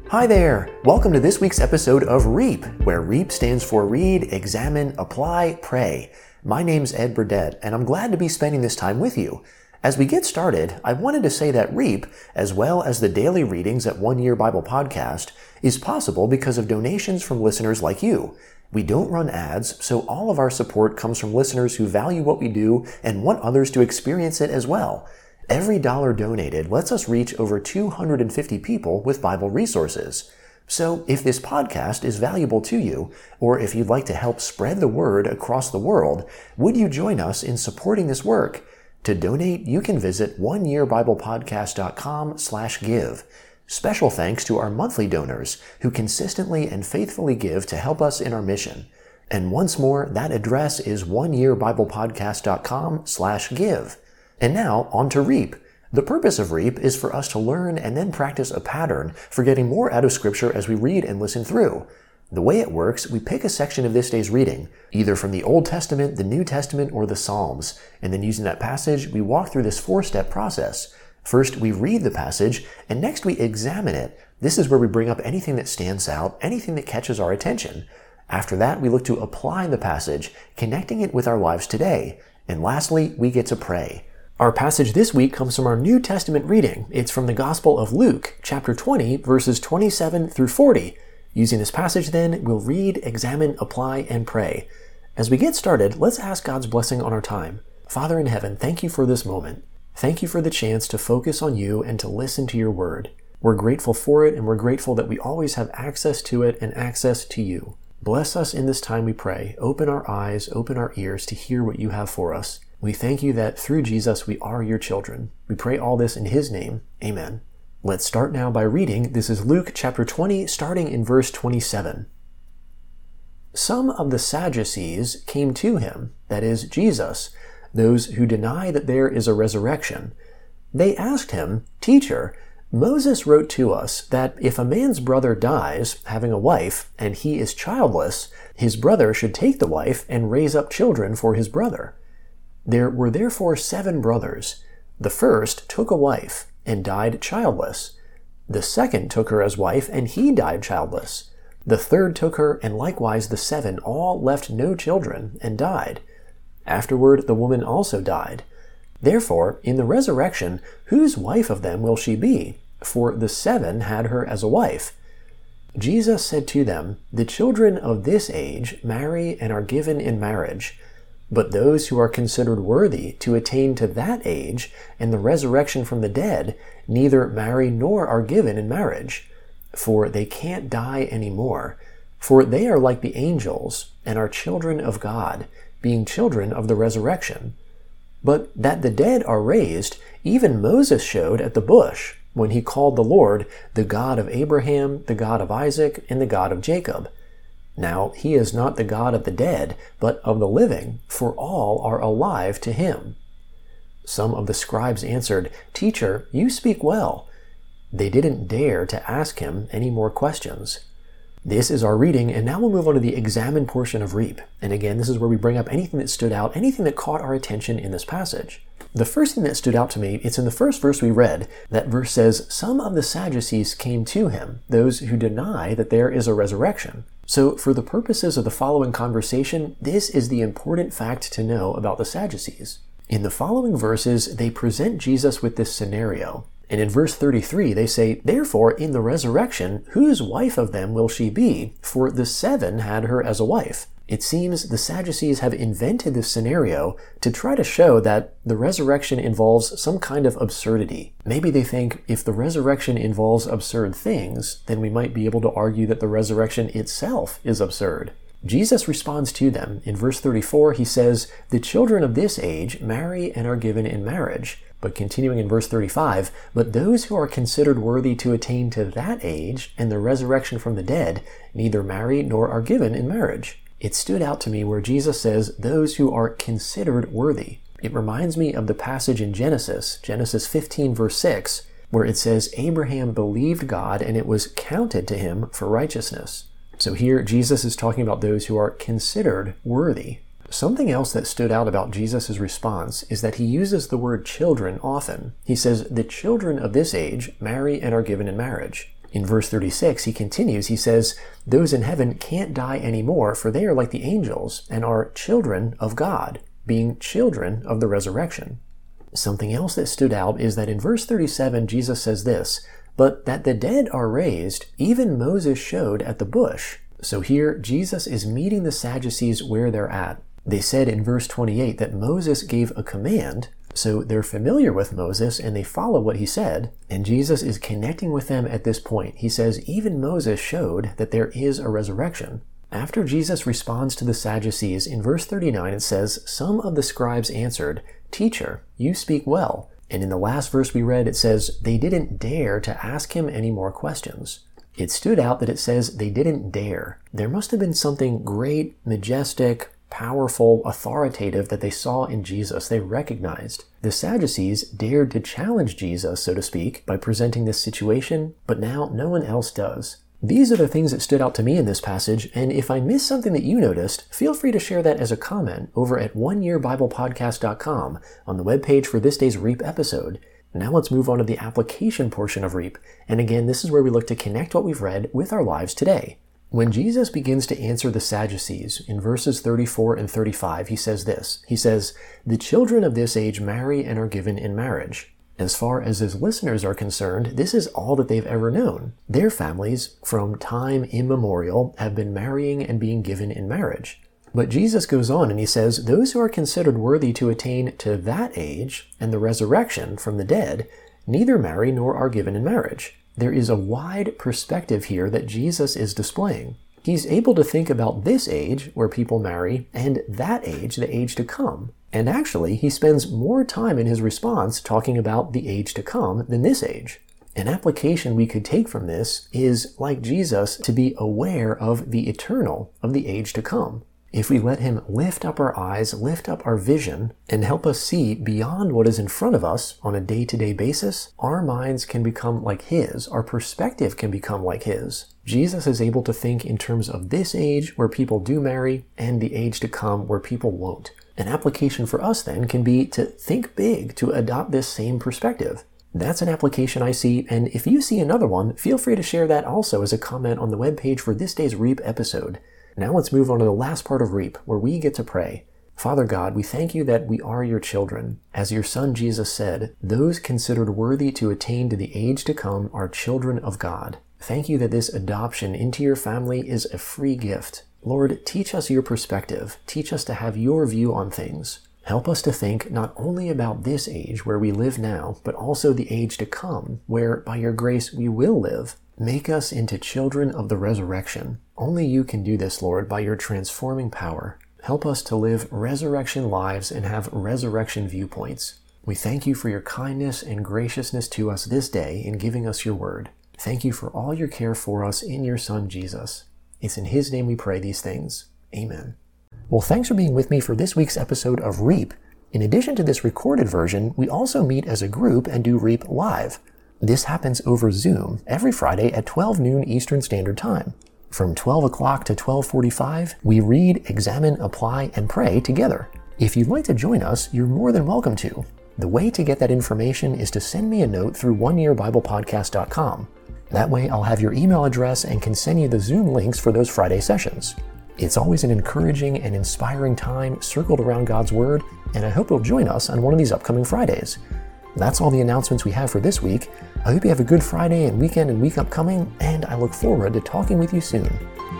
Hi there! Welcome to this week's episode of REAP, where REAP stands for Read, Examine, Apply, Pray. My name's Ed Burdett, and I'm glad to be spending this time with you. As we get started, I wanted to say that REAP, as well as the daily readings at One Year Bible Podcast, is possible because of donations from listeners like you. We don't run ads, so all of our support comes from listeners who value what we do and want others to experience it as well. Every dollar donated lets us reach over 250 people with Bible resources. So if this podcast is valuable to you, or if you'd like to help spread the word across the world, would you join us in supporting this work? To donate, you can visit oneyearbiblepodcast.com/give. Special thanks to our monthly donors who consistently and faithfully give to help us in our mission. And once more, that address is oneyearbiblepodcast.com/give. And now, on to REAP. The purpose of REAP is for us to learn and then practice a pattern for getting more out of Scripture as we read and listen through. The way it works, we pick a section of this day's reading, either from the Old Testament, the New Testament, or the Psalms, and then using that passage, we walk through this four-step process. First, we read the passage, and next we examine it. This is where we bring up anything that stands out, anything that catches our attention. After that, we look to apply the passage, connecting it with our lives today. And lastly, we get to pray. Our passage this week comes from our New Testament reading. It's from the Gospel of Luke, chapter 20, verses 27 through 40. Using this passage then, we'll read, examine, apply, and pray. As we get started, let's ask God's blessing on our time. Father in heaven, thank you for this moment. Thank you for the chance to focus on you and to listen to your word. We're grateful for it, and we're grateful that we always have access to it and access to you. Bless us in this time, we pray. Open our eyes, open our ears to hear what you have for us. We thank you that through Jesus we are your children. We pray all this in his name. Amen. Let's start now by reading. This is Luke chapter 20, starting in verse 27. Some of the Sadducees came to him, that is, Jesus, those who deny that there is a resurrection. They asked him, "Teacher, Moses wrote to us that if a man's brother dies, having a wife, and he is childless, his brother should take the wife and raise up children for his brother. There were therefore 7 brothers. The first took a wife and died childless. The second took her as wife, and he died childless. The third took her, and likewise the 7 all left no children and died. Afterward the woman also died. Therefore, in the resurrection, whose wife of them will she be? For the 7 had her as a wife." Jesus said to them, "The children of this age marry and are given in marriage. But those who are considered worthy to attain to that age and the resurrection from the dead neither marry nor are given in marriage, for they can't die anymore. For they are like the angels and are children of God, being children of the resurrection. But that the dead are raised, even Moses showed at the bush, when he called the Lord the God of Abraham, the God of Isaac, and the God of Jacob. Now he is not the God of the dead, but of the living, for all are alive to him." Some of the scribes answered, "Teacher, you speak well." They didn't dare to ask him any more questions. This is our reading, and now we'll move on to the examine portion of REAP. And again, this is where we bring up anything that stood out, anything that caught our attention in this passage. The first thing that stood out to me, it's in the first verse we read. That verse says, "Some of the Sadducees came to him, those who deny that there is a resurrection." So for the purposes of the following conversation, this is the important fact to know about the Sadducees. In the following verses, they present Jesus with this scenario. And in verse 33, they say, "Therefore, in the resurrection, whose wife of them will she be? For the 7 had her as a wife." It seems the Sadducees have invented this scenario to try to show that the resurrection involves some kind of absurdity. Maybe they think if the resurrection involves absurd things, then we might be able to argue that the resurrection itself is absurd. Jesus responds to them. In verse 34, he says, "The children of this age marry and are given in marriage." But continuing in verse 35, "But those who are considered worthy to attain to that age and the resurrection from the dead neither marry nor are given in marriage." It stood out to me where Jesus says, "those who are considered worthy." It reminds me of the passage in Genesis 15 verse 6, where it says, "Abraham believed God and it was counted to him for righteousness." So here Jesus is talking about those who are considered worthy. Something else that stood out about Jesus' response is that he uses the word children often. He says, "The children of this age marry and are given in marriage." In verse 36, he continues, he says, "Those in heaven can't die anymore, for they are like the angels and are children of God," being children of the resurrection. Something else that stood out is that in verse 37, Jesus says this, "But that the dead are raised, even Moses showed at the bush." So here, Jesus is meeting the Sadducees where they're at. They said in verse 28 that Moses gave a command, so they're familiar with Moses and they follow what he said, and Jesus is connecting with them at this point. He says, even Moses showed that there is a resurrection. After Jesus responds to the Sadducees, in verse 39 it says, "Some of the scribes answered, 'Teacher, you speak well.' And in the last verse we read, it says, they didn't dare to ask him any more questions." It stood out that it says they didn't dare. There must have been something great, majestic, powerful, authoritative that they saw in Jesus. They recognized. The Sadducees dared to challenge Jesus, so to speak, by presenting this situation, but now no one else does. These are the things that stood out to me in this passage, and if I missed something that you noticed, feel free to share that as a comment over at oneyearbiblepodcast.com on the webpage for this day's REAP episode. Now let's move on to the application portion of REAP, and again, this is where we look to connect what we've read with our lives today. When Jesus begins to answer the Sadducees, in verses 34 and 35, he says this. He says, "The children of this age marry and are given in marriage." As far as his listeners are concerned, this is all that they've ever known. Their families, from time immemorial, have been marrying and being given in marriage. But Jesus goes on and he says, "Those who are considered worthy to attain to that age and the resurrection from the dead neither marry nor are given in marriage." There is a wide perspective here that Jesus is displaying. He's able to think about this age where people marry and that age, the age to come. And actually, he spends more time in his response talking about the age to come than this age. An application we could take from this is, like Jesus, to be aware of the eternal, of the age to come. If we let him lift up our eyes, lift up our vision, and help us see beyond what is in front of us on a day-to-day basis, our minds can become like his, our perspective can become like his. Jesus is able to think in terms of this age where people do marry and the age to come where people won't. An application for us then can be to think big, to adopt this same perspective. That's an application I see, and if you see another one, feel free to share that also as a comment on the webpage for this day's REAP episode. Now let's move on to the last part of REAP, where we get to pray. Father God, we thank you that we are your children. As your Son Jesus said, those considered worthy to attain to the age to come are children of God. Thank you that this adoption into your family is a free gift. Lord, teach us your perspective. Teach us to have your view on things. Help us to think not only about this age where we live now, but also the age to come, where by your grace we will live. Make us into children of the resurrection. Only you can do this, Lord, by your transforming power. Help us to live resurrection lives and have resurrection viewpoints. We thank you for your kindness and graciousness to us this day in giving us your word. Thank you for all your care for us in your Son, Jesus. It's in his name we pray these things. Amen. Well, thanks for being with me for this week's episode of REAP. In addition to this recorded version, we also meet as a group and do REAP live. This happens over Zoom every Friday at 12 noon Eastern Standard Time. From 12 o'clock to 12:45, we read, examine, apply, and pray together. If you'd like to join us, you're more than welcome to. The way to get that information is to send me a note through oneyearbiblepodcast.com. That way I'll have your email address and can send you the Zoom links for those Friday sessions. It's always an encouraging and inspiring time circled around God's Word, and I hope you'll join us on one of these upcoming Fridays. That's all the announcements we have for this week. I hope you have a good Friday and weekend and week upcoming, and I look forward to talking with you soon.